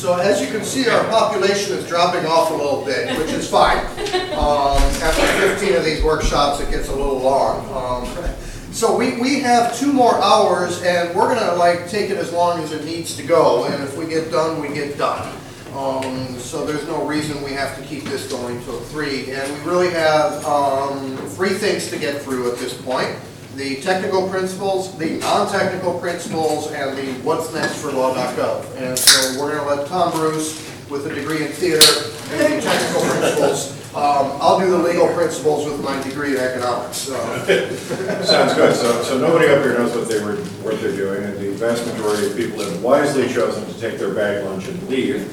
So as you can see, our population is dropping off a little bit, which is fine. After 15 of these workshops, it gets a little long. So we have 2 more hours, and we're gonna like take it as long as it needs to go. And if we get done, we get done. So there's no reason we have to keep this going till 3. And we really have 3 things to get through at this point. The technical principles, the non-technical principles, and the what's next for law.gov. And so we're going to let Tom Bruce, with a degree in theater and the technical principles, I'll do the legal principles with my degree in economics. Sounds good. So nobody up here knows what they're doing, and the vast majority of people have wisely chosen to take their bag lunch and leave.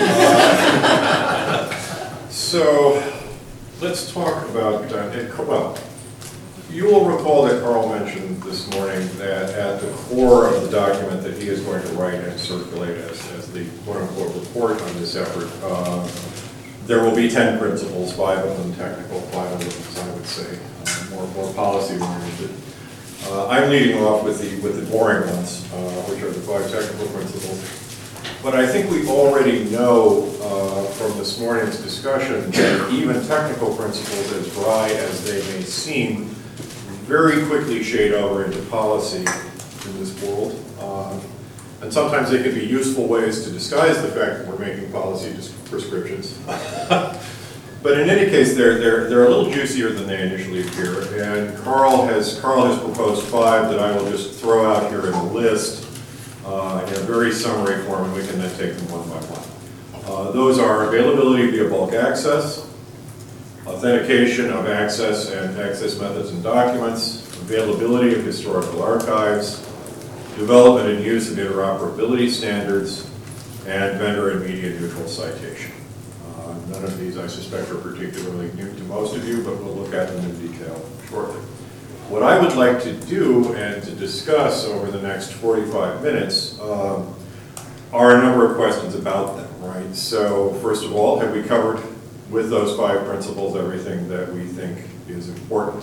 So let's talk about well. You will recall that Carl mentioned this morning that at the core of the document that he is going to write and circulate as the quote-unquote report on this effort, there will be 10 principles, 5 of them technical, 5 of them, as I would say, more policy-oriented. I'm leading off with the boring ones, which are the 5 technical principles. But I think we already know from this morning's discussion that even technical principles, as dry as they may seem, very quickly shade over into policy in this world. And sometimes they can be useful ways to disguise the fact that we're making policy prescriptions. But in any case, they're a little juicier than they initially appear. And Carl has proposed 5 that I will just throw out here in a list in a very summary form, and we can then take them one by one. Those are availability via bulk access, authentication of access and access methods and documents, availability of historical archives, development and use of interoperability standards, and vendor and media neutral citation. None of these, I suspect, are particularly new to most of you, but we'll look at them in detail shortly. What I would like to do and to discuss over the next 45 minutes are a number of questions about them, right? So, first of all, have we covered with those 5 principles everything that we think is important?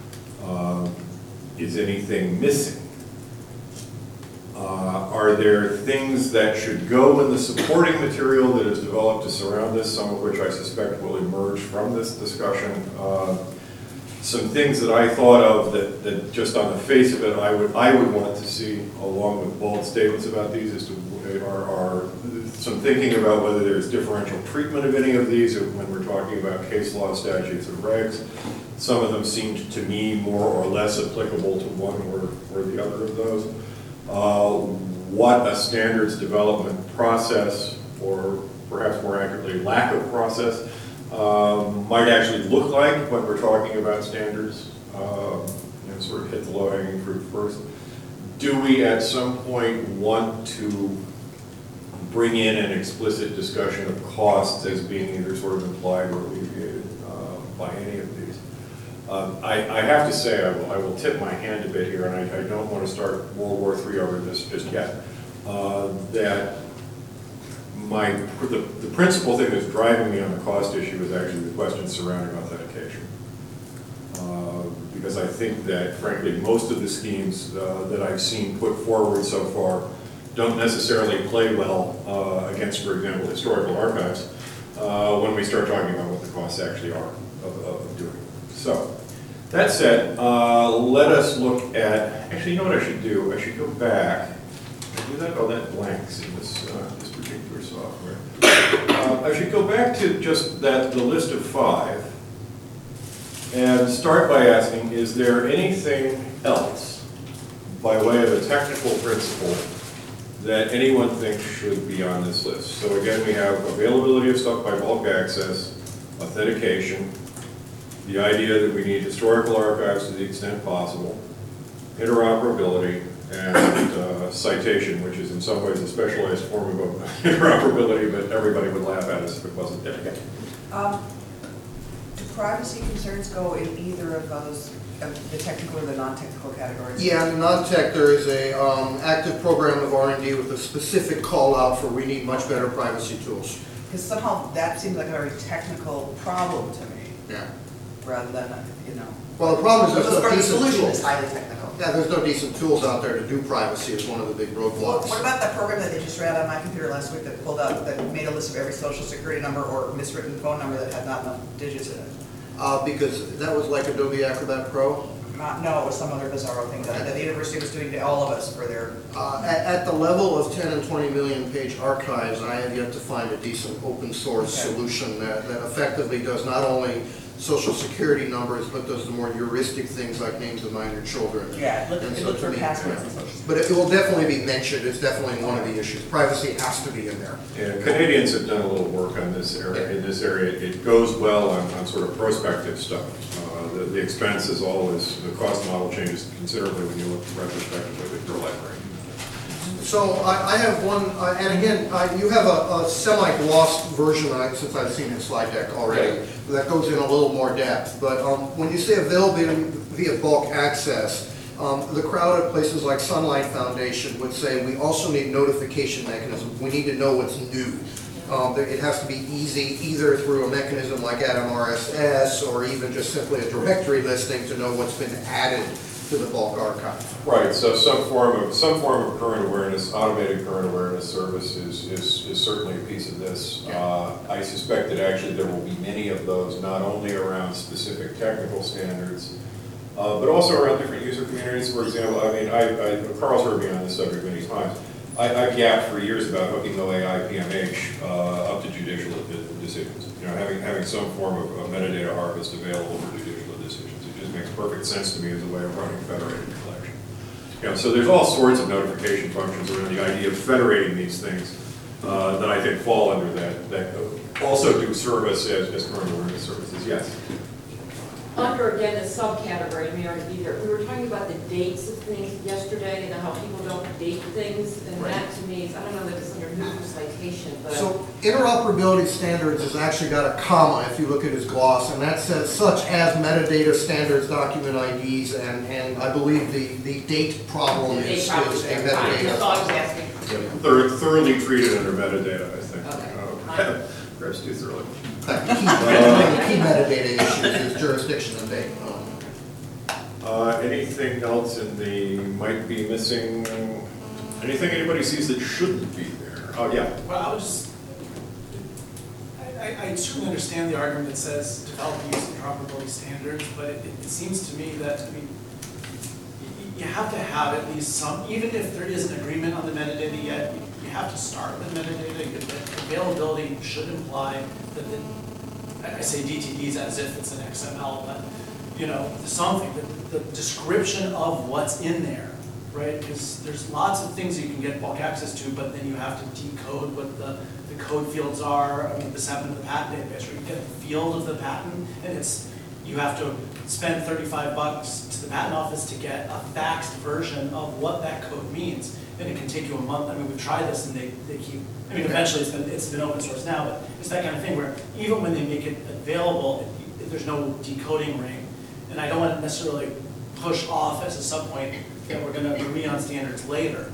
Is anything missing? Are there things that should go in the supporting material that is developed to surround this, some of which I suspect will emerge from this discussion? Some things that I thought of that just on the face of it I would want to see, along with bold statements about these, are some thinking about whether there's differential treatment of any of these when we're talking about case law, statutes, and regs. Some of them seemed to me more or less applicable to one or the other of those. What a standards development process, or perhaps more accurately, lack of process, might actually look like when we're talking about standards. Sort of hit the low-hanging fruit first. Do we at some point want to bring in an explicit discussion of costs as being either sort of implied or alleviated by any of these? I have to say, I will tip my hand a bit here, and I don't want to start World War III over this just yet, that the principal thing that's driving me on the cost issue is actually the question surrounding authentication. Because I think that, frankly, most of the schemes that I've seen put forward so far don't necessarily play well against, for example, historical archives when we start talking about what the costs actually are of doing it. So, that said, let us look at, actually, you know what I should do? I should go back. Do that? Oh, that blanks in this particular software. I should go back to just the list of 5 and start by asking, is there anything else by way of a technical principle that anyone thinks should be on this list? So again, we have availability of stuff by bulk access, authentication, the idea that we need historical archives to the extent possible, interoperability, and citation, which is in some ways a specialized form of interoperability, but everybody would laugh at us if it wasn't there. Do privacy concerns go in either of those, the technical or the non-technical categories? Yeah, in non-tech, there is a active program of R&D with a specific call out for we need much better privacy tools. Because somehow that seems like a very technical problem to me. Yeah. Rather than, Well, the problem is the there's a piece of solution tools. is highly technical. Yeah, there's no decent tools out there to do privacy is one of the big roadblocks. What about that program that they just ran on my computer last week that pulled out, that made a list of every social security number or miswritten phone number that had not enough digits in it? Because that was like Adobe Acrobat Pro. No, it was some other bizarro thing that the university was doing to all of us for their, At the level of 10 and 20 million page archives, I have yet to find a decent open source Okay. solution that effectively does not only social security numbers, but does the more heuristic things like names of minor children. yeah, it And looked so to for me, passwords yeah. and social. But it will definitely be mentioned, it's definitely one of the issues. Privacy has to be in there. Yeah, Canadians have done a little work on this area, in this area. It goes well on sort of prospective stuff. The expense is always, the cost model changes considerably when you look retrospectively with your library. So I have one, and again, you have a semi-glossed version, since I've seen your slide deck already, that goes in a little more depth. But when you say availability via bulk access, the crowd at places like Sunlight Foundation would say we also need notification mechanisms. We need to know what's new. It has to be easy, either through a mechanism like Atom RSS, or even just simply a directory listing to know what's been added to the bulk archive. Right, so some form of current awareness, automated current awareness service is certainly a piece of this. I suspect that actually there will be many of those, not only around specific technical standards, but also around different user communities. For example, I mean, Carl's heard me on this subject many times. I've yapped for years about hooking OAI PMH up to judicial decisions. You know, having some form of metadata harvest available for judicial decisions. It just makes perfect sense to me as a way of running federated collection. You know, so there's all sorts of notification functions around the idea of federating these things that I think fall under that also do service as current awareness services. Yes. Under, again, the subcategory, Mayor Dieter, we were talking about the dates of things yesterday and how people don't date things, and that to me is, I don't know that it's under new citation, but. So interoperability standards has actually got a comma if you look at his gloss, and that says such as metadata standards, document IDs, and I believe the date problem is a metadata. That's all I was asking. They're thoroughly treated under metadata, I think. Okay. Perhaps too thoroughly. Key metadata issues is jurisdiction and date. Anything else in the might be missing? Anything anybody sees that shouldn't be there? Oh, yeah. Well, I would just, I certainly understand the argument that says develop use interoperability standards, but it seems to me that, I mean, you have to have at least some, even if there is an agreement on the metadata yet, you have to start with metadata. Availability should imply that I say DTDs as if it's an XML, but, you know, something, the description of what's in there, right? Because there's lots of things you can get bulk access to, but then you have to decode what the code fields are. I mean, this happened in the patent database, where you get the field of the patent, and you have to spend $35 to the patent office to get a faxed version of what that code means. And it can take you a month. I mean, we've tried this, and they keep, I mean, eventually it's been open source now, but it's that kind of thing where even when they make it available, there's no decoding ring. And I don't want to necessarily push off as a subpoint that we're going to agree on standards later.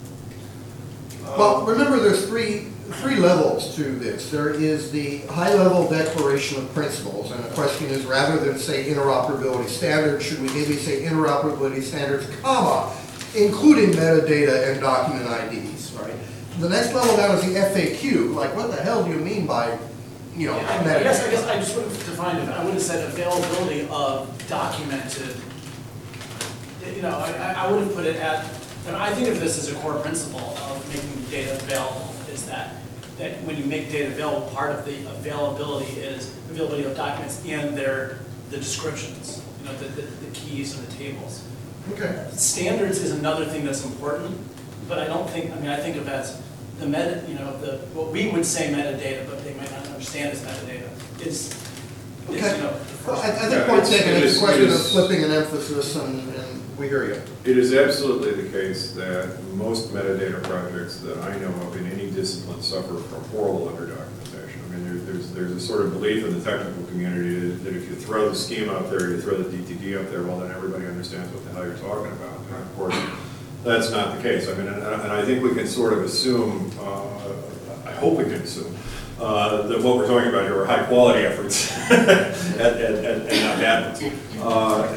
Well, remember there's three levels to this. There is the high-level declaration of principles, and the question is, rather than say interoperability standards, should we maybe say interoperability standards, comma, including metadata and document IDs, right? The next level down is the FAQ, like what the hell do you mean by, you know, metadata? I guess I just would have defined it, I would have said availability of documented, you know, I would have put it at, and I think of this as a core principle of making data available, is that when you make data available, part of the availability is availability of documents and the descriptions, you know, the keys and the tables. Okay. Standards is another thing that's important, but I don't think, I mean, I think of as the meta, you know, what we would say metadata, but they might not understand as metadata, is you Okay. know, the Well, first. I think point taken, it's a question of It is- flipping an emphasis, and we hear you. It is absolutely the case that most metadata projects that I know of in any discipline suffer from horrible underdocumentation. I mean, there's a sort of belief in the technical community that if you throw the scheme out there, you throw the DTD up there, well, then everybody understands what the hell you're talking about. And of course, that's not the case. I mean, and I think we can sort of assume, I hope we can assume, that what we're talking about here are high quality efforts and not bad ones.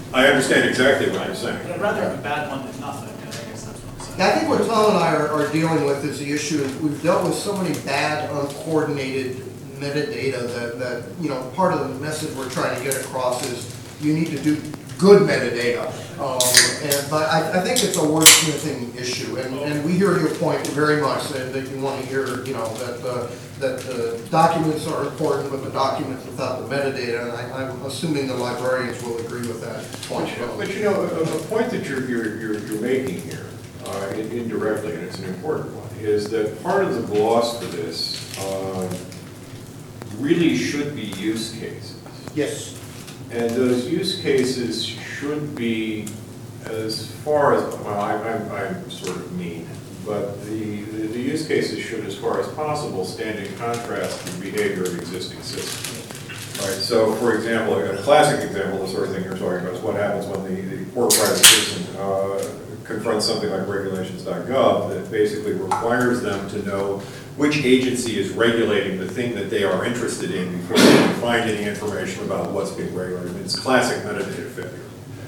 I understand exactly what you're saying. But I'd rather have a bad one than nothing, I guess that's what I'm saying. I think what Tom and I are dealing with is the issue, is we've dealt with so many bad, uncoordinated metadata that, you know, part of the message we're trying to get across is you need to do good metadata. But I think it's a wordsmithing issue, and we hear your point very much, that you want to hear, you know, that the documents are important, but the documents without the metadata, and I'm assuming the librarians will agree with that point. But you know, a point that you're making here, indirectly, and it's an important one, is that part of the gloss for this really should be use cases. Yes. And those use cases should be, as far as, well, I'm sort of mean, but the use cases should, as far as possible, stand in contrast to the behavior of existing systems. All right, so for example, a classic example of the sort of thing you're talking about is what happens when the poor private citizen confronts something like regulations.gov that basically requires them to know which agency is regulating the thing that they are interested in before they can find any information about what's being regulated. It's classic metadata failure,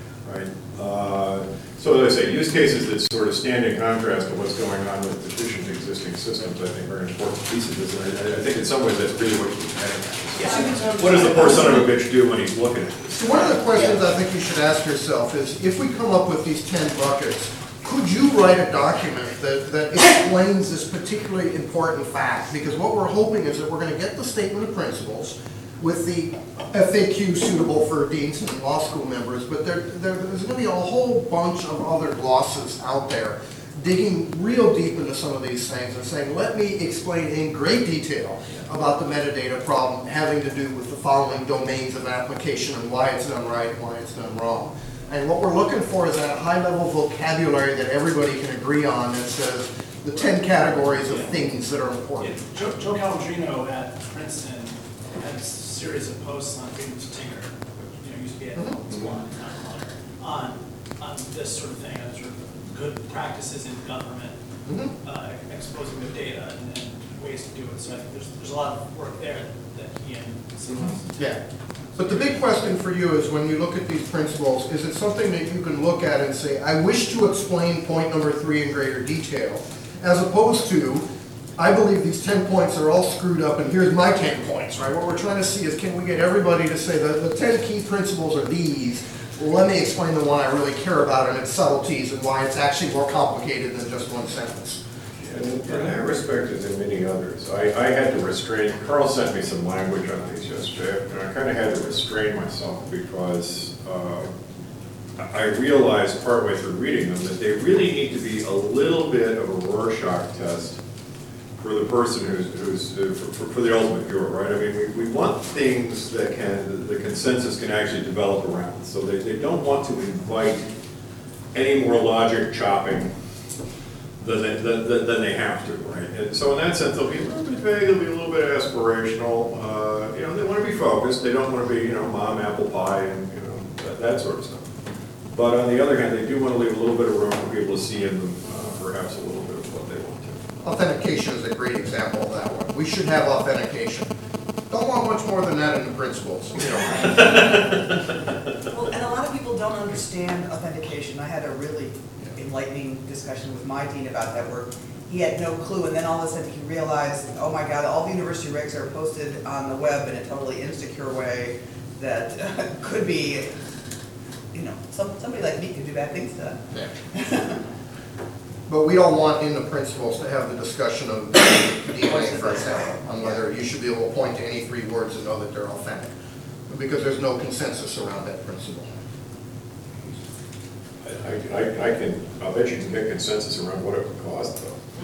right? So as I say, use cases that sort of stand in contrast to what's going on with deficient existing systems, I think are an important piece of this. And I think in some ways that's really what you're getting at. What does the poor son of a bitch do when he's looking at this? So one of the questions I think you should ask yourself is, if we come up with these 10 buckets, could you write a document that explains this particularly important fact? Because what we're hoping is that we're going to get the statement of principles with the FAQ suitable for deans and law school members, but there's going to be a whole bunch of other glosses out there digging real deep into some of these things and saying, let me explain in great detail about the metadata problem having to do with the following domains of application and why it's done right and why it's done wrong. And what we're looking for is that high-level vocabulary that everybody can agree on that says the 10 categories of things that are important. Joe Calandrino at Princeton had a series of posts on Freedom to Tinker, which, you know, used to be at Squad, on this sort of thing, on sort of good practices in government, exposing their data and ways to do it. So I think there's a lot of work there that he and Yeah. But the big question for you is, when you look at these principles, is it something that you can look at and say, I wish to explain point number 3 in greater detail, as opposed to, I believe these 10 points are all screwed up and here's my 10 points, right? What we're trying to see is, can we get everybody to say that the 10 key principles are these, let me explain the one I really care about and its subtleties and why it's actually more complicated than just one sentence. In that respect, as in many others, I had to restrain, Carl sent me some language on these yesterday, and I kind of had to restrain myself because I realized partway through reading them that they really need to be a little bit of a Rorschach test for the person who's for the ultimate viewer, right? I mean, we want things that the consensus can actually develop around. So they don't want to invite any more logic chopping than they have to, right? And so in that sense, they'll be a little bit vague, they'll be a little bit aspirational. You know, they want to be focused. They don't want to be, you know, mom, apple pie, and you know that sort of stuff. But on the other hand, they do want to leave a little bit of room for people to see in them, perhaps a little bit of what they want to. Authentication is a great example of that one. We should have authentication. Don't want much more than that in the principles. You know. Well, and a lot of people don't understand authentication. I had a really enlightening discussion with my dean about that, where he had no clue, and then all of a sudden he realized, oh my God, all the university regs are posted on the web in a totally insecure way that could be, you know, somebody like me could do bad things to them. Yeah. But we don't want in the principles to have the discussion of DNA, for example, on whether you should be able to point to any 3 words and know that they're authentic, because there's no consensus around that principle. I'll bet you can get consensus around what it would cost,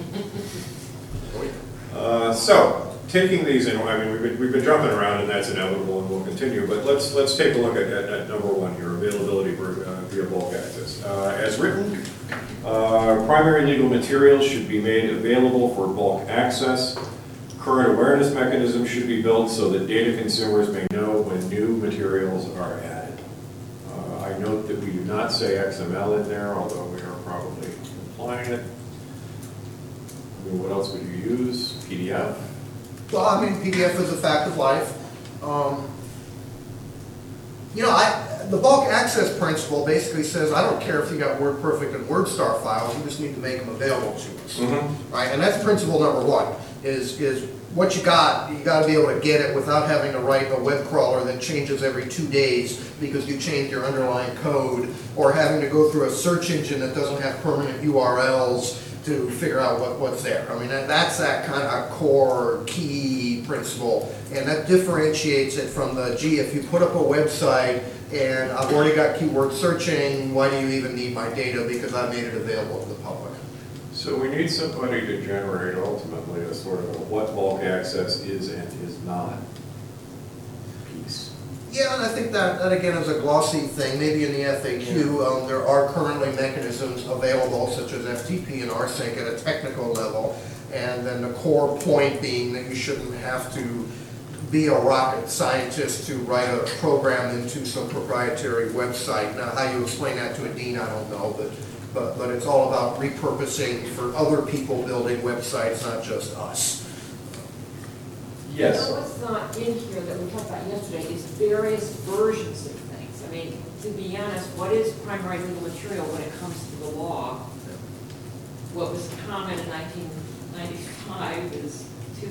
though. So, taking these in, I mean, we've been jumping around, and that's inevitable, and we'll continue. But let's take a look at number 1 here: availability via bulk access. As written, primary legal materials should be made available for bulk access. Current awareness mechanisms should be built so that data consumers may know when new materials are added. I note that we do not say XML in there, although we are probably implying it. I mean, what else would you use? PDF? Well, I mean, PDF is a fact of life. You know, the bulk access principle basically says, I don't care if you got WordPerfect and WordStar files, you just need to make them available to us. Right, and that's principle number one, is what you got to be able to get it without having to write a web crawler that changes every 2 days because you changed your underlying code, or having to go through a search engine that doesn't have permanent URLs to figure out what's there. I mean, that's that kind of core key principle, and that differentiates it from the, gee, if you put up a website and I've already got keyword searching, why do you even need my data because I made it available to the public? So we need somebody to generate ultimately a sort of a what bulk access is and is not piece. Yeah, and I think that again is a glossy thing. Maybe in the FAQ, there are currently mechanisms available such as FTP and RSync at a technical level, and then the core point being that you shouldn't have to be a rocket scientist to write a program into some proprietary website. Now, how you explain that to a dean, I don't know, but it's all about repurposing for other people building websites, not just us. Yes. You know what's not in here that we talked about yesterday is various versions of things. I mean, to be honest, what is primary legal material when it comes to the law? What was common in 1995 is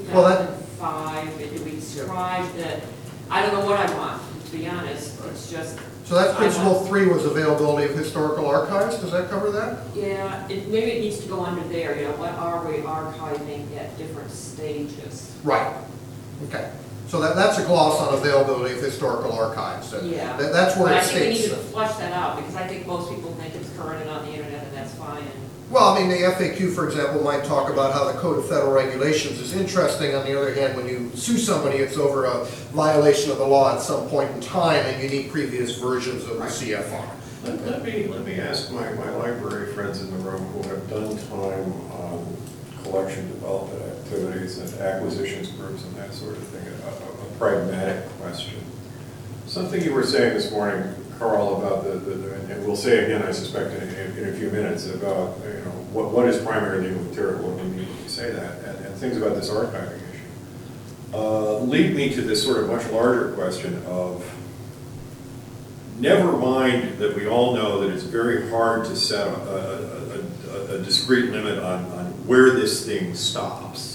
2005, and we described that, I don't know what I want, to be honest, it's just. So that's principle 3 was availability of historical archives. Does that cover that? Yeah, maybe it needs to go under there, you know, what are we archiving at different stages? Right. Okay. So that's a gloss on availability of historical archives. Yeah. That's where But it I think we need states. to flush that out, because I think most people think it's current and on the internet, and that's fine. Well, I mean, the FAQ, for example, might talk about how the Code of Federal Regulations is interesting. On the other hand, when you sue somebody, it's over a violation of the law at some point in time, and you need previous versions of the CFR. Let me ask my library friends in the room who have done time on collection development activities and acquisitions groups and that sort of thing, a pragmatic question. Something you were saying this morning, Carl, about and we'll say again, I suspect, in a few minutes, about what is primary legal material, what do we mean when we say that, and things about this archiving issue. Lead me to this sort of much larger question of, never mind that we all know that it's very hard to set a discrete limit on where this thing stops.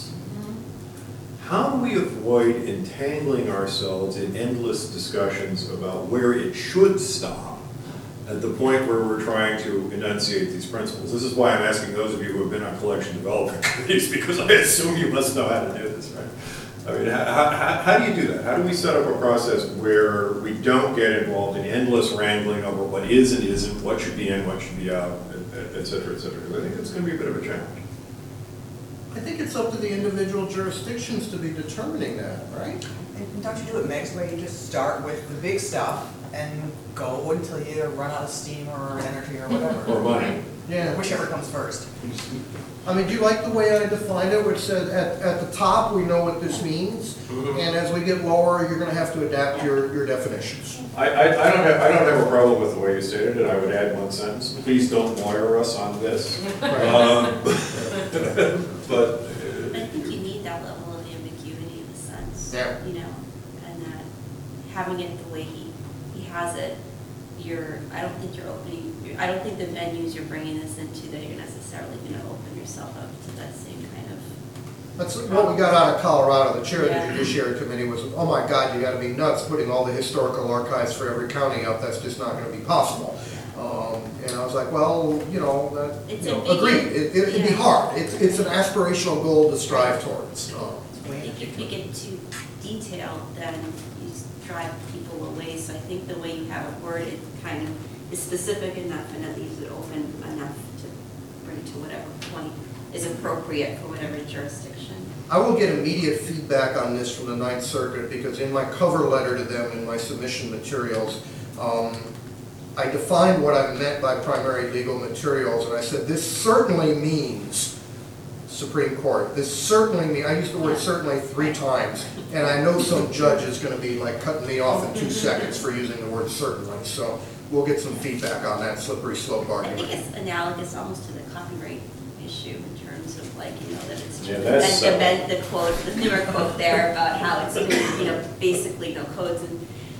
How do we avoid entangling ourselves in endless discussions about where it should stop at the point where we're trying to enunciate these principles? This is why I'm asking those of you who have been on collection development committees, because I assume you must know how to do this, right? I mean, how do you do that? How do we set up a process where we don't get involved in endless wrangling over what is and isn't, what should be in, what should be out, et cetera, et cetera? Because I think it's going to be a bit of a challenge. I think it's up to the individual jurisdictions to be determining that, right? And don't you do it Meg's way? You just start with the big stuff and go until you run out of steam or energy or whatever. Or money. Yeah. Whichever comes first. I mean, do you like the way I defined it, which said at the top, we know what this means, and as we get lower, you're gonna have to adapt your definitions. I don't have a problem with the way you stated it. I would add one sentence. Please don't lawyer us on this. But I think you need that level of ambiguity in the sense, Yeah. you know, and that having it the way he has it, I don't think the venues you're bringing this into that you're necessarily going to open yourself up to that same kind of. That's what we got out of Colorado. The chair of Yeah. the Judiciary Committee was, oh my God, you gotta be nuts putting all the historical archives for every county up. That's just not gonna be possible. And I was like, well, It's agreed. It'd be yeah. hard. It's an aspirational goal to strive towards. I think if you get too detailed, then you drive people away. So I think the way you have it worded kind of is specific enough and it leaves it open enough to bring to whatever point is appropriate for whatever jurisdiction. I will get immediate feedback on this from the Ninth Circuit because in my cover letter to them in my submission materials, I defined what I meant by primary legal materials, and I said this certainly means Supreme Court. This certainly means, I used the word certainly 3 times, and I know some judge is going to be like cutting me off in 2 seconds for using the word certainly. So we'll get some feedback on that slippery slope I argument. think it's analogous almost to the copyright issue in terms of that it's Yeah, that's, the quote, the newer quote there about how it's been, basically no codes and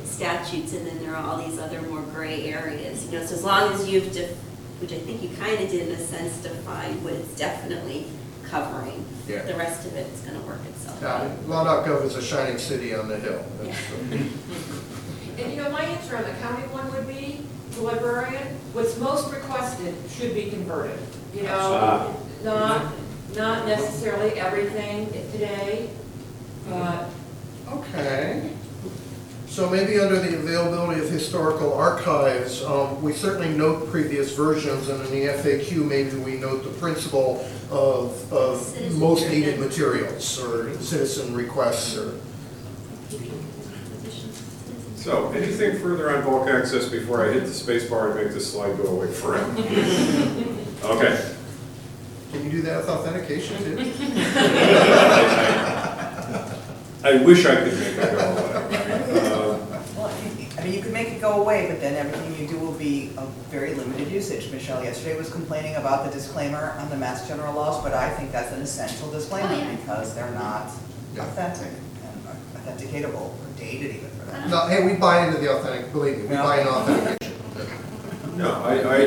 statutes, and then there are all these other more gray areas, you know, so as long as you've, which I think you kind of did in a sense, define what it's definitely covering, Yeah. the rest of it's gonna work itself Got out. it. Law.gov is a shining city on the hill. That's, And you know, my answer on the county one would be, the librarian, what's most requested should be converted. You know, not necessarily everything today, but Okay. So maybe under the availability of historical archives, we certainly note previous versions, and in the FAQ, maybe we note the principle of Citizen most driven. needed materials, or citizen requests, or, So, anything further on bulk access before I hit the space bar and make this slide go away forever? Okay. can you do that with authentication too? I wish I could make it go away. Well, I mean, you could make it go away, but then everything you do will be of very limited usage. Michelle yesterday was complaining about the disclaimer on the Mass General laws, but I think that's an essential disclaimer Oh, yeah. because they're not Yeah. authentic and authenticatable or dated even for that. No, hey, we buy into the authentic, believe me, we buy into authentication. No, I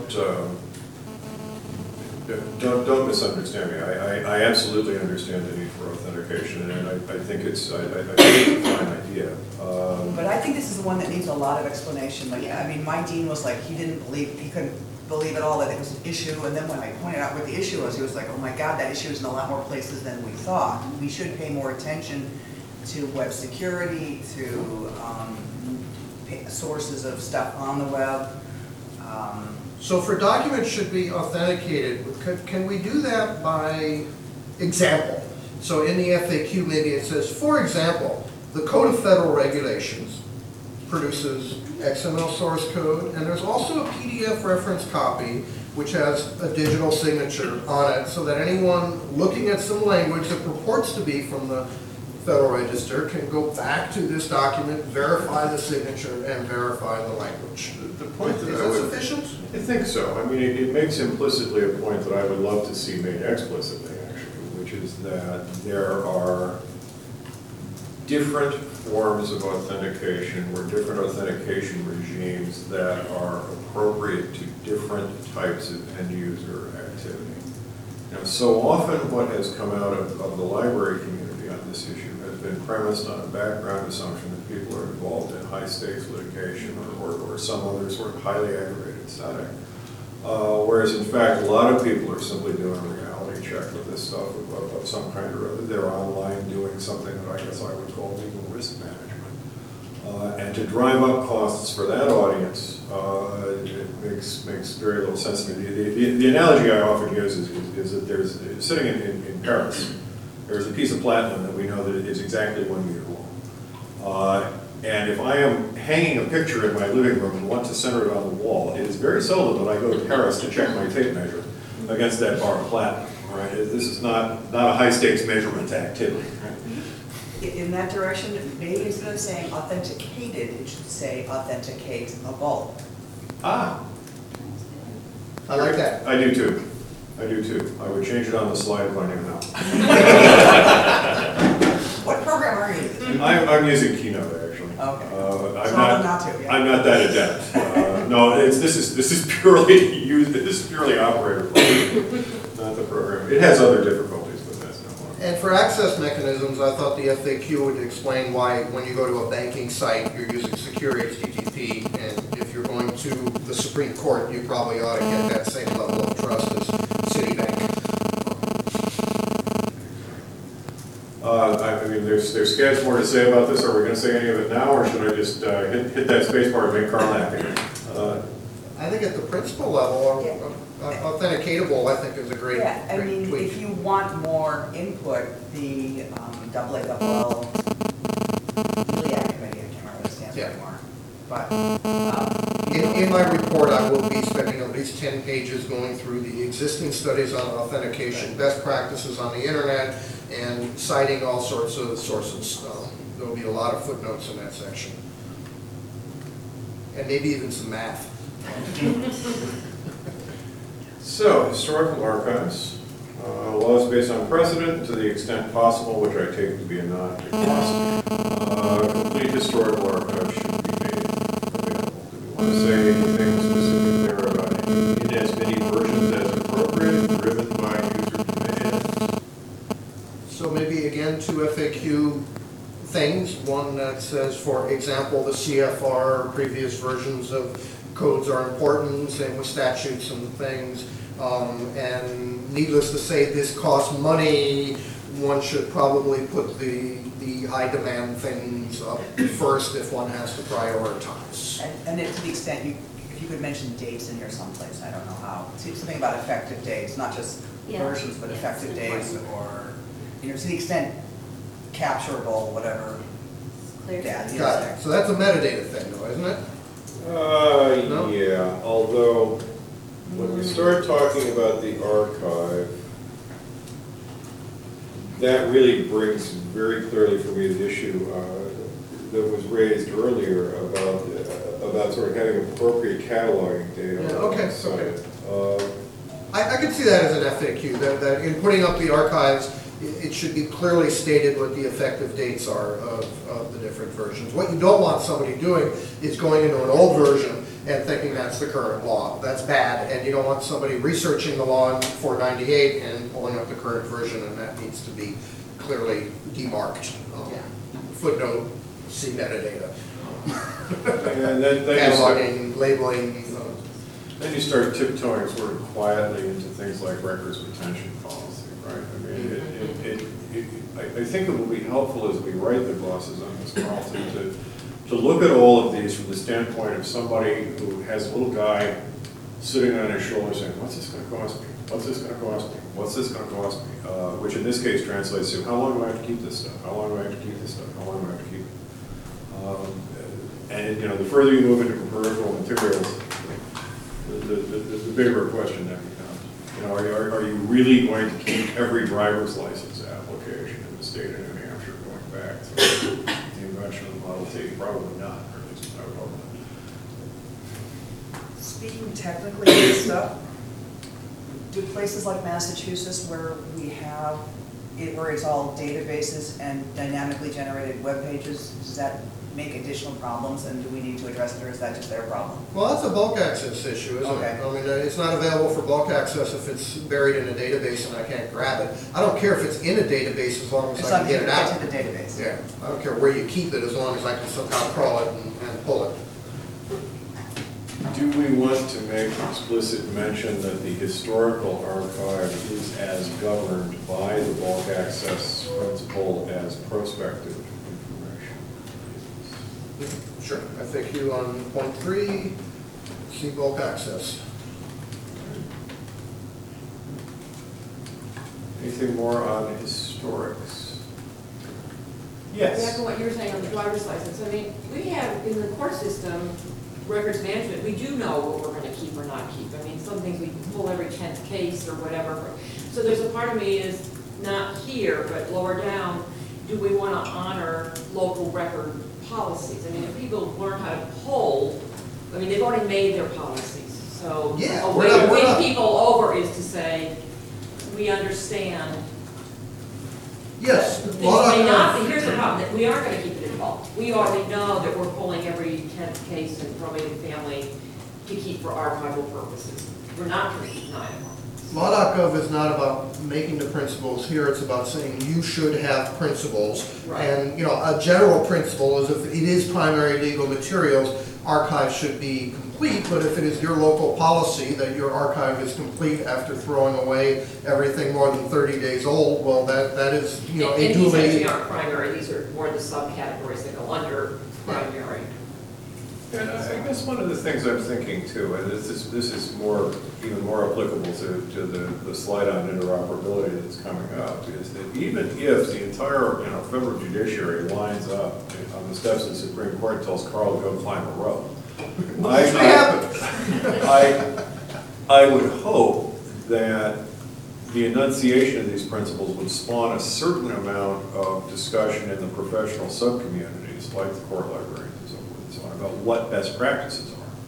don't misunderstand me. I absolutely understand the need for authentication, and I think it's, I think it's a fine idea. But I think this is the one that needs a lot of explanation. Like, I mean, my dean was like, he couldn't believe at all that it was an issue. And then when I pointed out what the issue was, he was like, oh my God, that issue is in a lot more places than we thought. We should pay more attention to web security, to sources of stuff on the web. So for documents should be authenticated, can we do that by example? So in the FAQ, maybe it says, for example, the Code of Federal Regulations produces XML source code, and there's also a PDF reference copy which has a digital signature on it, so that anyone looking at some language that purports to be from the Federal Register can go back to this document, verify the signature, and verify the language. The point Is that I that would, sufficient? I think so. I mean, it makes implicitly a point that I would love to see made explicitly, actually, which is that there are different forms of authentication or different authentication regimes that are appropriate to different types of end user activity. Now, so often what has come out of the library community on this issue has been premised on a background assumption that people are involved in high stakes litigation or some other sort of highly aggravated setting. Whereas in fact, a lot of people are simply doing a reality check with this stuff of some kind or other. They're online doing something that I guess I would call legal risk management. And to drive up costs for that audience, it makes very little sense to me. The analogy I often use is that there's, sitting in Paris, there's a piece of platinum that we know that is exactly 1 meter long. And if I am hanging a picture in my living room and want to center it on the wall, it is very seldom that I go to Paris to check my tape measure against that bar of platinum. Right? This is not a high stakes measurement activity. Right? In that direction, maybe instead of saying authenticated, it should say authenticatable. Ah, I like that. I do too. I do too. I would change it on the slide if I knew how. What program are you using? I'm using Keynote actually. Okay. I'm So not. not to, yeah. I'm not that adept. No, this is purely used. This is purely operator program, not the program. It has other difficulties, but that's not one. And for access mechanisms, I thought the FAQ would explain why when you go to a banking site, you're using secure HTTP, and if you're going to the Supreme Court, you probably ought to get that same level of trust as Citibank. I mean, there's scant more to say about this. Are we going to say any of it now, or should I just hit that space bar and make Carl happy? I think at the principal level, Yeah. authenticatable, I think is a great, Yeah, I great mean, tweak. if you want more input, the AALL Gilead Committee, I can't remember what it stands for Yeah. anymore. But, In my report, I will be spending at least 10 pages going through the existing studies on authentication, best practices on the internet, and citing all sorts of sources. There'll be a lot of footnotes in that section. And maybe even some math. So, historical archives, laws based on precedent to the extent possible, which I take to be a non-cost. Complete historical archives should things. One that says, for example, the CFR, previous versions of codes are important, same with statutes and things. And needless to say, this costs money. One should probably put the high demand things up first if one has to prioritize. And if to the extent if you could mention dates in here someplace, I don't know how. Something about effective dates, not just Yeah. versions, but Yeah, effective it's dates, important. or, to the extent capturable, whatever. Clear. Yeah. Got it. So that's a metadata thing though, isn't it? No? Yeah, although, when we start talking about the archive, that really brings very clearly for me the issue that was raised earlier about sort of having appropriate cataloging data. Yeah, okay, on the site. okay. I could see that as an FAQ, that in putting up the archives, it should be clearly stated what the effective dates are of the different versions. What you don't want somebody doing is going into an old version and thinking that's the current law. That's bad, and you don't want somebody researching the law in 498 and pulling up the current version, and that needs to be clearly demarked. Footnote, see metadata. And then you start- Cataloging, labeling. Then you start tiptoeing sort of quietly into things like records retention policy, right? I mean, I think it will be helpful as we write the glosses on this, Carlton, to look at all of these from the standpoint of somebody who has a little guy sitting on his shoulder saying, what's this going to cost me? What's this going to cost me? What's this going to cost me? Which in this case translates to, how long do I have to keep this stuff? How long do I have to keep this stuff? How long do I have to keep it? And, the further you move into peripheral materials, the bigger question then becomes. Are you really going to keep every driver's license application in the state of New Hampshire going back to the invention of the Model T? Probably not, or at least I would hope not. Speaking technically of this stuff, do places like Massachusetts where we have it, where it's all databases and dynamically generated web pages, does that make additional problems, and do we need to address it, or is that just their problem? Well, that's a bulk access issue, isn't Okay. it? I mean, it's not available for bulk access if it's buried in a database and I can't grab it. I don't care if it's in a database as long as It's I not can get it out. to the database. Yeah, I don't care where you keep it as long as I can somehow crawl it and pull it. Do we want to make explicit mention that the historical archive is as governed by the bulk access principle as prospective information? Sure. FAQ on point 3, see bulk access. Anything more on historics? Back Yes. to what you were saying on the driver's license, I mean, we have in the court system, records management, we do know what we're gonna keep or not keep. I mean, some things we pull every 10th case or whatever. So there's a part of me is not here, but lower down, do we wanna honor local record policies? I mean, if people learn how to poll, I mean, they've already made their policies. So Yeah, a we're way not- to we're win not- people over is to say, we understand. Yes. Things may not be, here's the problem, that we aren't gonna keep it in bulk. We already know that we're pulling every 10th case in probate and family to keep for archival purposes. We're not gonna keep 9 of them. Law.gov is not about making the principles. Here it's about saying you should have principles. Right. And, a general principle is if it is primary legal materials, archive should be complete, but if it is your local policy that your archive is complete after throwing away everything more than 30 days old, well, that is, a And these actually duly. aren't primary, these are more the subcategories that go under primary. And I guess one of the things I'm thinking too, and this is even more applicable to the slide on interoperability that's coming up, is that even if the entire, federal judiciary lines up on the steps of the Supreme Court and tells Carl to go climb a rope, Which may happen. I would hope that the enunciation of these principles would spawn a certain amount of discussion in the professional subcommunities, like the court librarians and so forth and so on, about what best practices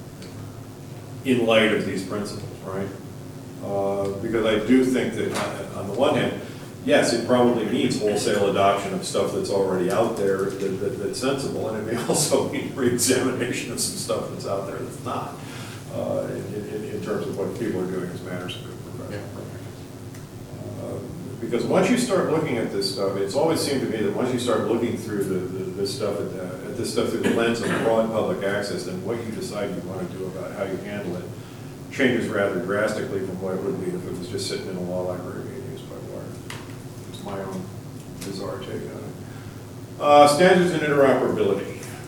are in light of these principles, right? Because I do think that on the one hand, yes, it probably means wholesale adoption of stuff that's already out there that's sensible, and it may also mean re-examination of some stuff that's out there that's not, in terms of what people are doing as matters of good professional practice. Because once you start looking at this stuff, it's always seemed to me that once you start looking through this stuff at this stuff through the lens of broad public access, then what you decide you want to do about how you handle it changes rather drastically from what it would be if it was just sitting in a law library being used by lawyers. It's my own bizarre take on it. Standards and interoperability.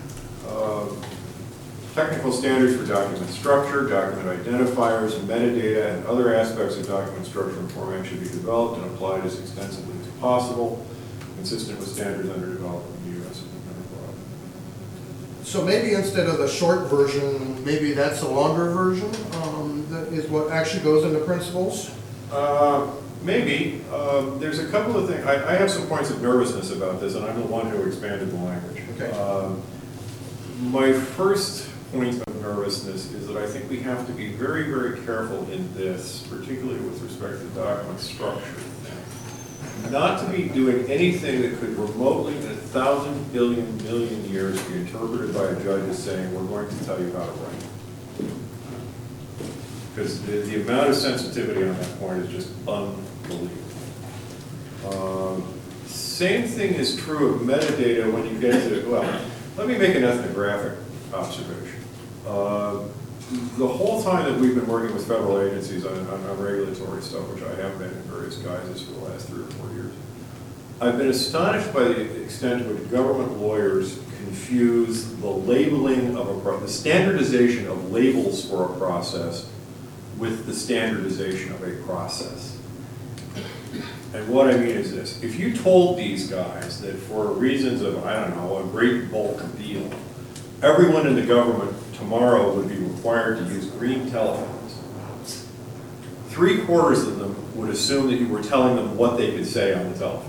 Technical standards for document structure, document identifiers, metadata, and other aspects of document structure and format should be developed and applied as extensively as possible, consistent with standards under development in the U.S. and abroad. So maybe instead of the short version, maybe that's a longer version, that is what actually goes into principles? Maybe. There's a couple of things. I have some points of nervousness about this, and I'm the one who expanded the language. Okay. My first point of nervousness is that I think we have to be very, very careful in this, particularly with respect to document structure, not to be doing anything that could remotely, in 1,000 billion million years, be interpreted by a judge as saying, we're going to tell you how to write. Because the amount of sensitivity on that point is just unbelievable. Same thing is true of metadata when you get to, well, let me make an ethnographic observation. The whole time that we've been working with federal agencies on regulatory stuff, which I have been in various guises for the last 3 or 4 years, I've been astonished by the extent to which government lawyers confuse the labeling of the standardization of labels for a process with the standardization of a process. And what I mean is this: if you told these guys that for reasons of, I don't know, a great bulk deal, everyone in the government tomorrow would be required to use green telephones, 3/4 of them would assume that you were telling them what they could say on the telephones.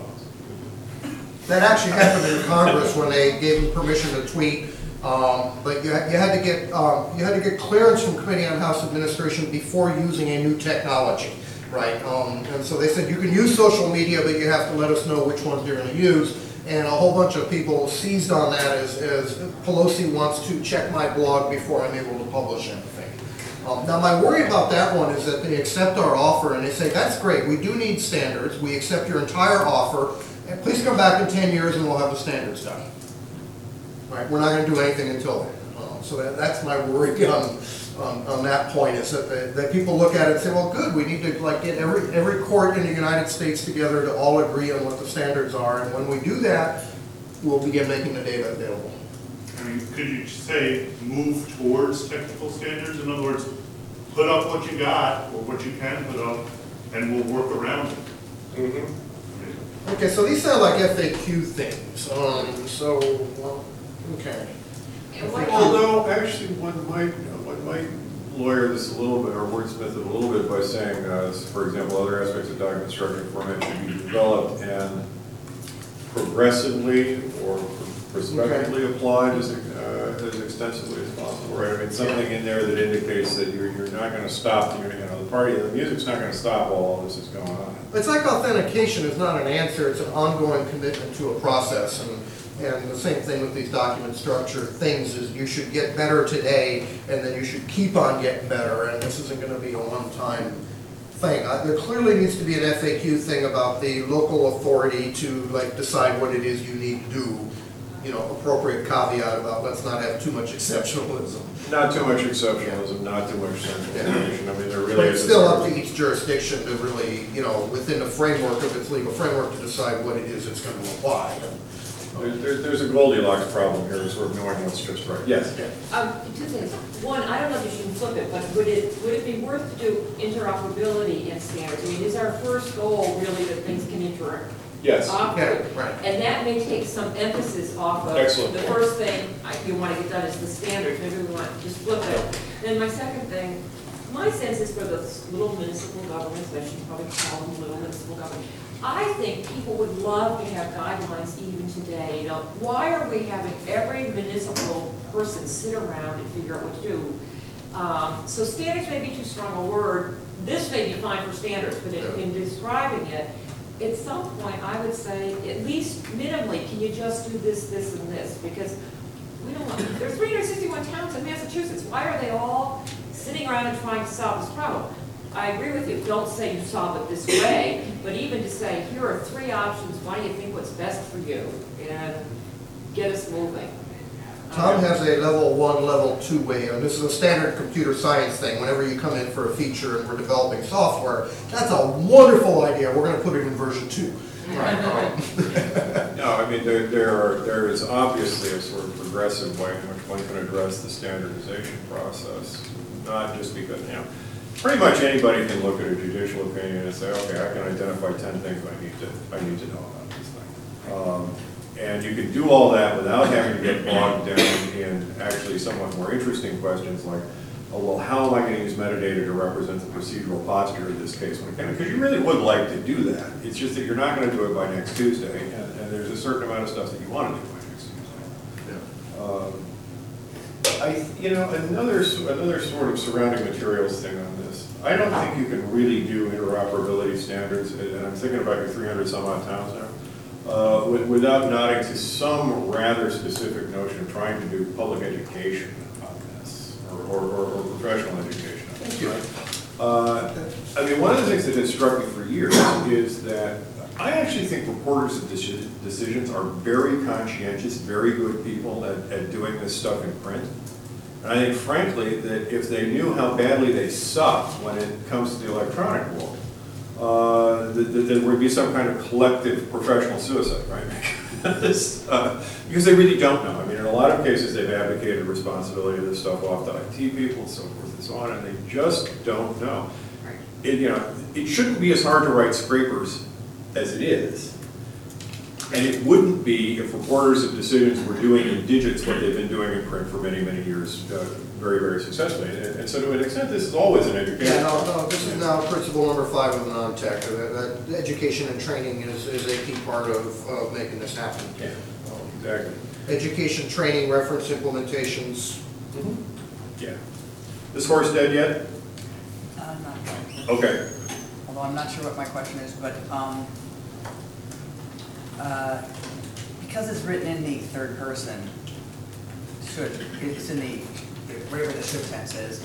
That actually happened in Congress when they gave them permission to tweet, but you had to get clearance from Committee on House Administration before using a new technology, right? And so they said you can use social media, but you have to let us know which ones you're going to use. And a whole bunch of people seized on that as Pelosi wants to check my blog before I'm able to publish anything. Now my worry about that one is that they accept our offer and they say, that's great, we do need standards, we accept your entire offer, and please come back in 10 years and we'll have the standards done. Right? We're not going to do anything until then. So that's my worry on that point, is that people look at it and say, well, good, we need to like get every court in the United States together to all agree on what the standards are, and when we do that, we'll begin making the data available. I mean, could you say move towards technical standards? In other words, put up what you got or what you can put up, and we'll work around it. Mm-hmm. Okay, so these sound like FAQ things. Well, okay. Although, actually, one might lawyer this a little bit, or wordsmith it a little bit by saying, for example, other aspects of document structure and format should be developed and progressively or prospectively applied as extensively as possible, right? I mean, something in there that indicates that you're not going to stop, the music's not going to stop while all this is going on. It's like authentication is not an answer, it's an ongoing commitment to a process. And the same thing with these document structure things is you should get better today, and then you should keep on getting better, and this isn't going to be a one-time thing. There clearly needs to be an FAQ thing about the local authority to like decide what it is you need to do. Appropriate caveat about let's not have too much exceptionalism. Not too much exceptionalism, not too much centralization. I mean, there really But is. it's still up to each jurisdiction to really, within the framework of its legal framework, to decide what it is it's going to apply. There's a Goldilocks problem here, sort of knowing what's just right. Yes? Two things. One, I don't know if you should flip it, but would it be worth to do interoperability in standards? I mean, is our first goal really that things can interoperate? Yes. Right. And that may take some emphasis off of Excellent. the first thing you want to get done is the standards. Maybe we want to just flip it. Then my second thing, my sense is for those little municipal governments, I should probably call them little municipal governments, I think people would love to have guidelines even today. Why are we having every municipal person sit around and figure out what to do? So standards may be too strong a word. This may be fine for standards, but in describing it, at some point, I would say, at least minimally, can you just do this, this, and this? Because we don't want, there are 361 towns in Massachusetts. Why are they all sitting around and trying to solve this problem? I agree with you, don't say you solve it this way, but even to say, here are 3 options, why do you think what's best for you? And get us moving. Tom has a level 1, level 2 way, and this is a standard computer science thing. Whenever you come in for a feature and we're developing software, that's a wonderful idea. We're going to put it in version 2. No, I mean, there is obviously a sort of progressive way in which one can address the standardization process, not just because, you know, pretty much anybody can look at a judicial opinion and say, okay, I can identify 10 things I need to know about this thing. And you can do all that without having to get bogged down in actually somewhat more interesting questions like, oh, well, how am I going to use metadata to represent the procedural posture of this case? Because you really would like to do that. It's just that you're not going to do it by next Tuesday, and there's a certain amount of stuff that you want to do by next Tuesday. Another sort of surrounding materials thing on this. I don't think you can really do interoperability standards, and I'm thinking about your 300 some odd towns now. Without nodding to some rather specific notion of trying to do public education on this, or professional education. Thank you. I mean, one of the things that has struck me for years is that I actually think reporters of decisions are very conscientious, very good people at doing this stuff in print. And I think, frankly, that if they knew how badly they suck when it comes to the electronic world, that there would be some kind of collective professional suicide, right? Because they really don't know. I mean, in a lot of cases, they've advocated responsibility of this stuff off to IT people and so forth and so on, and they just don't know. It shouldn't be as hard to write scrapers as it is, and it wouldn't be if reporters of decisions were doing in digits what they've been doing in print for many, many years, very, very successfully. And so to an extent, this is always an education. Yeah, no, this is now principle number 5 of non-tech. That education and training is a key part of making this happen. Yeah, exactly. Education, training, reference implementations. Yeah. This horse dead yet? Not quite. Okay. Although I'm not sure what my question is, but because it's written in the third person, it's in the, whatever the should tense is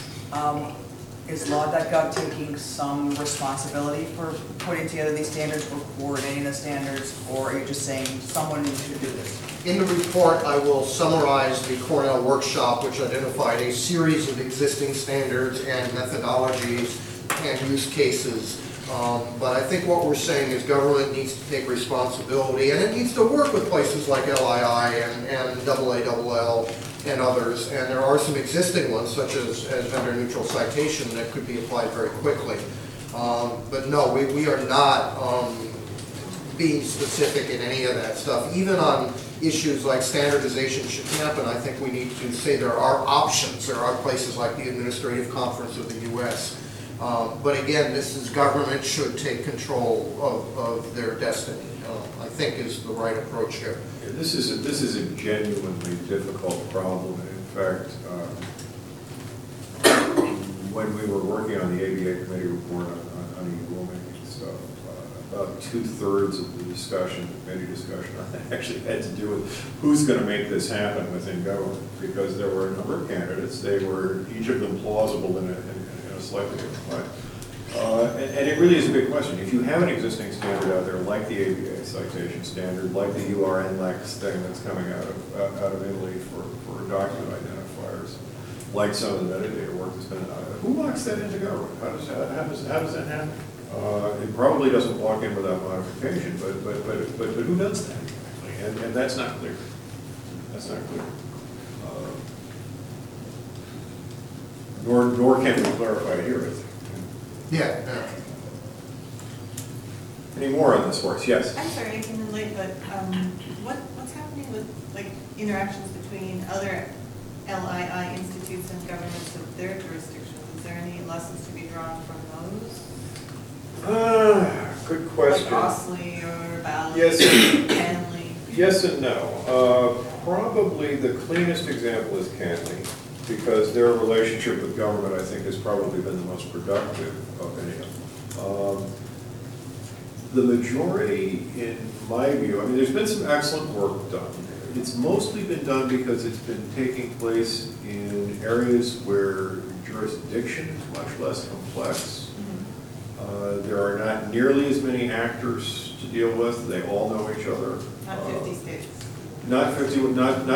law.gov taking some responsibility for putting together these standards or coordinating the standards, or are you just saying someone should do this? In the report, I will summarize the Cornell workshop, which identified a series of existing standards and methodologies and use cases. But I think what we're saying is government needs to take responsibility, and it needs to work with places like LII and AALL and others. And there are some existing ones, such as vendor-neutral citation, that could be applied very quickly. But no, we are not being specific in any of that stuff. Even on issues like standardization should happen, I think we need to say there are options. There are places like the Administrative Conference of the U.S. But again, this is government should take control of their destiny, I think is the right approach here. Yeah, this is a genuinely difficult problem. In fact, when we were working on the ABA committee report on e-rulemaking stuff, about 2/3 of the discussion, committee discussion, actually had to do with who's going to make this happen within government, because there were a number of candidates. They were each of them plausible in a slightly different way. And it really is a big question. If you have an existing standard out there, like the ABA citation standard, like the URNLEX thing that's coming out of Italy for document identifiers, like some of the metadata work that's been done, who locks that into government? How does that happen? It probably doesn't walk in without modification, but who does that exactly? And that's not clear. That's not clear. Nor can we clarify it here, I think. Yeah. Any more on this horse? Yes? I'm sorry, I came in late, but what's happening with interactions between other LII institutes and governments of their jurisdictions? Is there any lessons to be drawn from those? Good question. Like Osley or Valley? Yes. Hanley? Yes and no. Probably the cleanest example is Canley, because their relationship with government, I think, has probably been the most productive of any of them. The majority, in my view, I mean, there's been some excellent work done. It's mostly been done because it's been taking place in areas where jurisdiction is much less complex. There are not nearly as many actors to deal with. They all know each other. Not 50 states. Not 51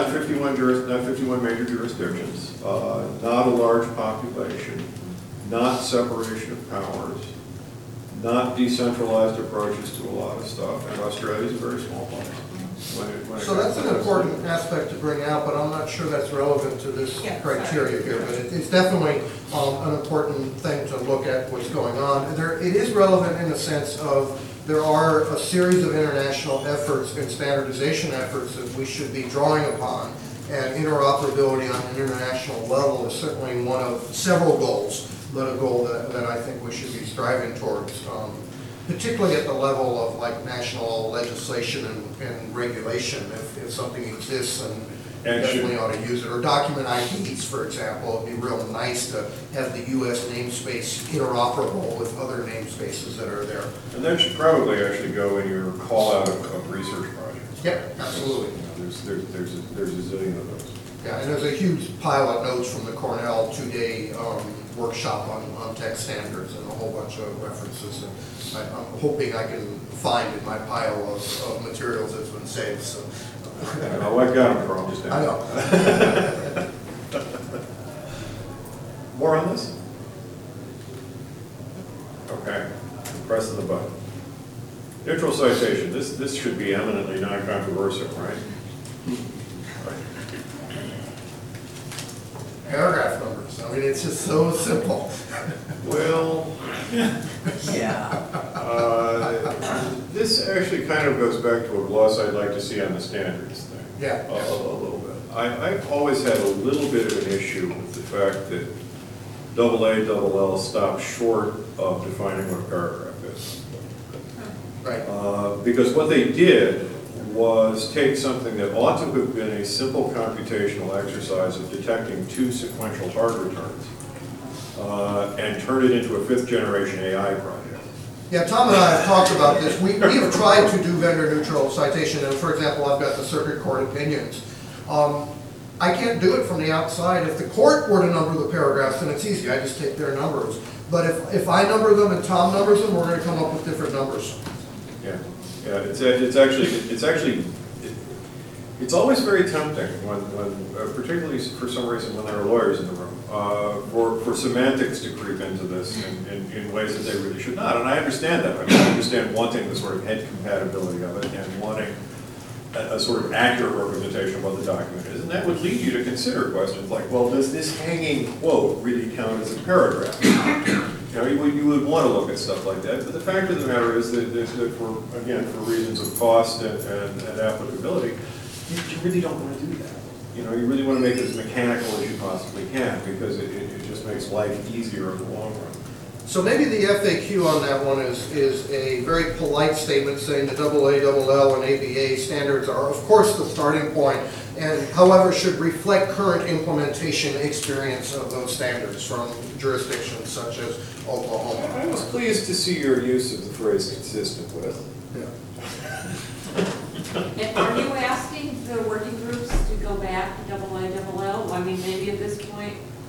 major jurisdictions, not a large population, not separation of powers, not decentralized approaches to a lot of stuff, and Australia is a very small place. So that's an important aspect to bring out, but I'm not sure that's relevant to this Yeah, criteria here. But it's definitely an important thing to look at what's going on. It is relevant in the sense of there are a series of international efforts and standardization efforts that we should be drawing upon, and interoperability on an international level is certainly one of several goals, but a goal that I think we should be striving towards. Particularly at the level of like national legislation and regulation, if something exists, and definitely ought to use it. Or document IDs, for example, it'd be real nice to have the US namespace interoperable with other namespaces that are there. And that should probably actually go in your call out of research projects. Yep, absolutely. There's a zillion of those. Yeah, and there's a huge pile of notes from the Cornell two-day workshop on tech standards and a whole bunch of references. And I'm hoping I can find in my pile of materials that's been saved. So. Oh, I got them, Carl, just I know. More on this? Okay, pressing the button. Neutral citation, this should be eminently non-controversial, right? Paragraph numbers, I mean, it's just so simple. Well, Yeah. this actually kind of goes back to a gloss I'd like to see on the standards thing. Yeah. A little bit. I've always had a little bit of an issue with the fact that AA, stop short of defining what a paragraph is. Right. Because what they did was take something that ought to have been a simple computational exercise of detecting two sequential hard returns and turn it into a fifth generation AI project. Yeah, Tom and I have talked about this. We have tried to do vendor neutral citation, and for example, I've got the circuit court opinions. I can't do it from the outside. If the court were to number the paragraphs, then it's easy. I just take their numbers. But if I number them and Tom numbers them, we're going to come up with different numbers. Yeah, it's always very tempting when particularly for some reason when there are lawyers in the room, for semantics to creep into this in ways that they really should not. And I understand that. I mean, I understand wanting the sort of head compatibility of it and wanting a sort of accurate representation of what the document is. And that would lead you to consider questions like, well, does this hanging quote really count as a paragraph? You know, you would want to look at stuff like that. But the fact of the matter is that for reasons of cost and applicability, you really don't want to do that. You know, you really want to make it as mechanical as you possibly can because it just makes life easier in the long run. So maybe the FAQ on that one is a very polite statement saying the AA, LL, and ABA standards are, of course, the starting point, and however should reflect current implementation experience of those standards from jurisdictions such as Oklahoma. I was pleased to see your use of the phrase consistent with. Yeah. And are you asking the working groups to go back to AA, LL? I mean, maybe at this point,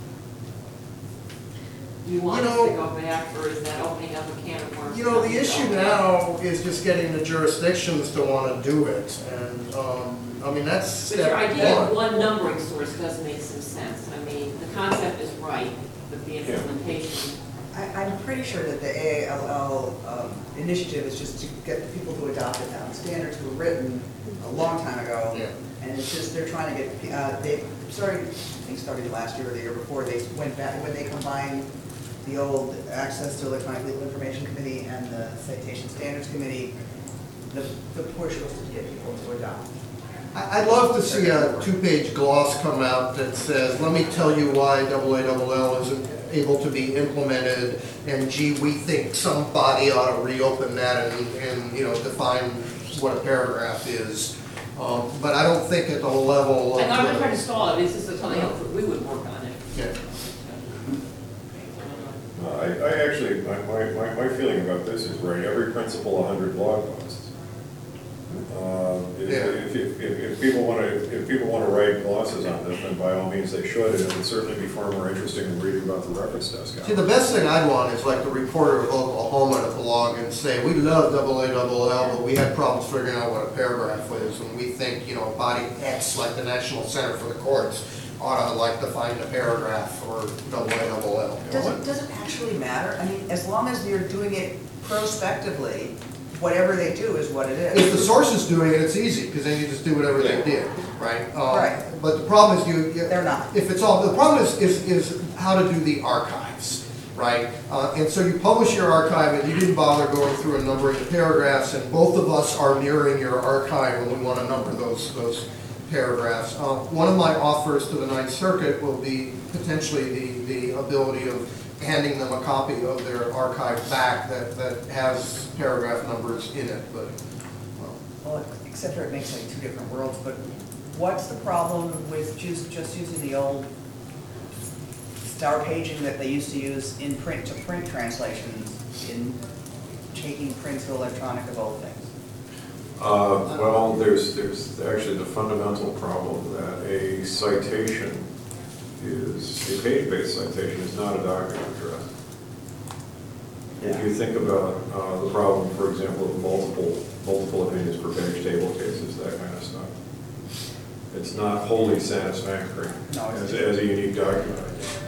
you want us to go back, or is that opening up a can of worms? You know, the issue now is just getting the jurisdictions to want to do it, and, I mean, that's But your step idea of one. one numbering source does make some sense. I mean, the concept is right, but the implementation. I'm pretty sure that the AALL initiative is just to get the people to adopt it now. The standards were written a long time ago, Yeah. and it's just they're trying to get, they started, I think started last year or the year before, they went back, when they combined the old Access to Electronic Legal Information Committee and the Citation Standards Committee, the push was to get people to adopt. I'd love to see a two-page gloss come out that says, let me tell you why AALL isn't able to be implemented, and gee, we think somebody ought to reopen that and you know, define what a paragraph is. But I don't think at the level of... And I'm not trying to stall it, it's just something else that we would work on it. Yeah. I actually, my feeling about this is write every principle 100 blog posts. If people want to write glosses on this, then by all means they should, and it would certainly be far more interesting than reading about the reference desk. See, the best thing I'd want is like the reporter of Oklahoma to blog and say, we love AALL, but we had problems figuring out what a paragraph is, and we think, body X, like the National Center for the Courts, ought to like define a paragraph for AALL. Does it actually matter? I mean, as long as you're doing it prospectively, whatever they do is what it is. If the source is doing it, it's easy, because then you just do whatever they did, right? Right. But the problem is They're not. If it's all, the problem is how to do the archives, right? And so you publish your archive, and you didn't bother going through and numbering the paragraphs, and both of us are mirroring your archive when we want to number those paragraphs. One of my offers to the Ninth Circuit will be potentially the ability of handing them a copy of their archive back that has paragraph numbers in it, but, Well, except for it makes like two different worlds, but what's the problem with just using the old star paging that they used to use in print-to-print translations, in taking print to electronic of old things? Well, there's actually the fundamental problem that a citation is, a page-based citation is not a document address. If you think about the problem, for example, of multiple opinions per page table cases, that kind of stuff, it's not wholly satisfactory as a unique document.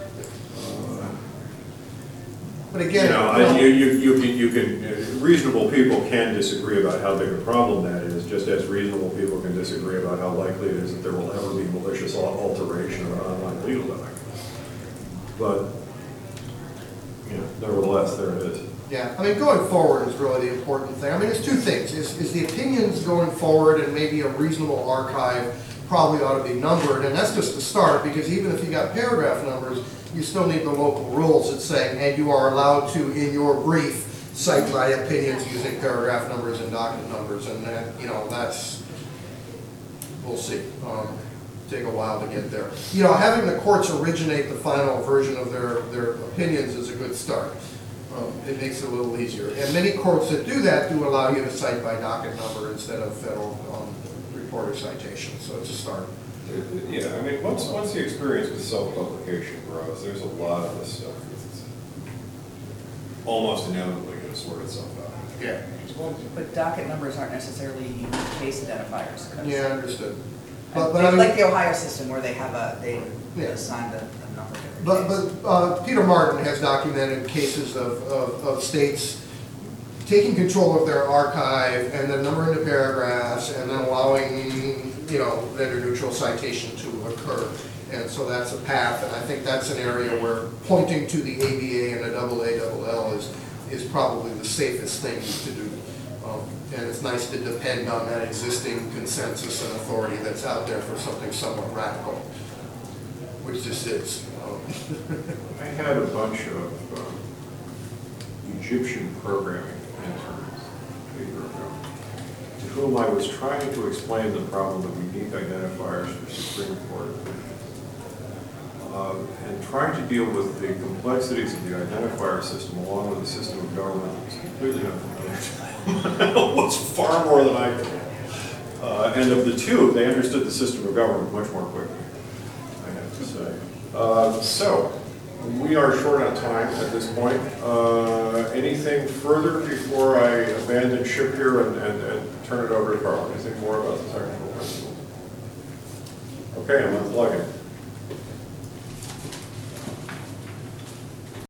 but again. You can, reasonable people can disagree about how big a problem that is, just as reasonable people can disagree about how likely it is that there will ever be malicious alteration of an online legal document. But, nevertheless, there it is. Yeah, I mean, going forward is really the important thing. I mean, there's two things. Is the opinions going forward, and maybe a reasonable archive probably ought to be numbered, and that's just the start, because even if you got paragraph numbers, you still need the local rules that say, and you are allowed to, in your brief, cite my opinions using paragraph numbers and docket numbers, and that, that's, we'll see. Take a while to get there. Having the courts originate the final version of their opinions is a good start. It makes it a little easier. And many courts that do that do allow you to cite by docket number instead of federal reporter citation, so it's a start. Yeah, I mean, once the experience with self-publication grows, there's a lot of this stuff that's almost inevitably going to sort itself out. Yeah. Well, but docket numbers aren't necessarily unique case identifiers. 'Cause Yeah, understood. But I mean, like the Ohio system where they have they Yeah. assigned a number to every case. But Peter Martin has documented cases of states taking control of their archive and then numbering the paragraphs and then allowing, vendor-neutral citation to occur. And so that's a path, and I think that's an area where pointing to the ABA and the AALL is probably the safest thing to do. And it's nice to depend on that existing consensus and authority that's out there for something somewhat radical, which this is. I had a bunch of Egyptian programming interns a year ago, to whom I was trying to explain the problem of unique identifiers for Supreme Court and trying to deal with the complexities of the identifier system along with the system of government that was completely unfamiliar to them. Was far more than I could. And of the two, they understood the system of government much more quickly, I have to say. So, we are short on time at this point. Anything further before I abandon ship here and turn it over to Carl? Anything more about the technical principles? Okay, I'm unplugging.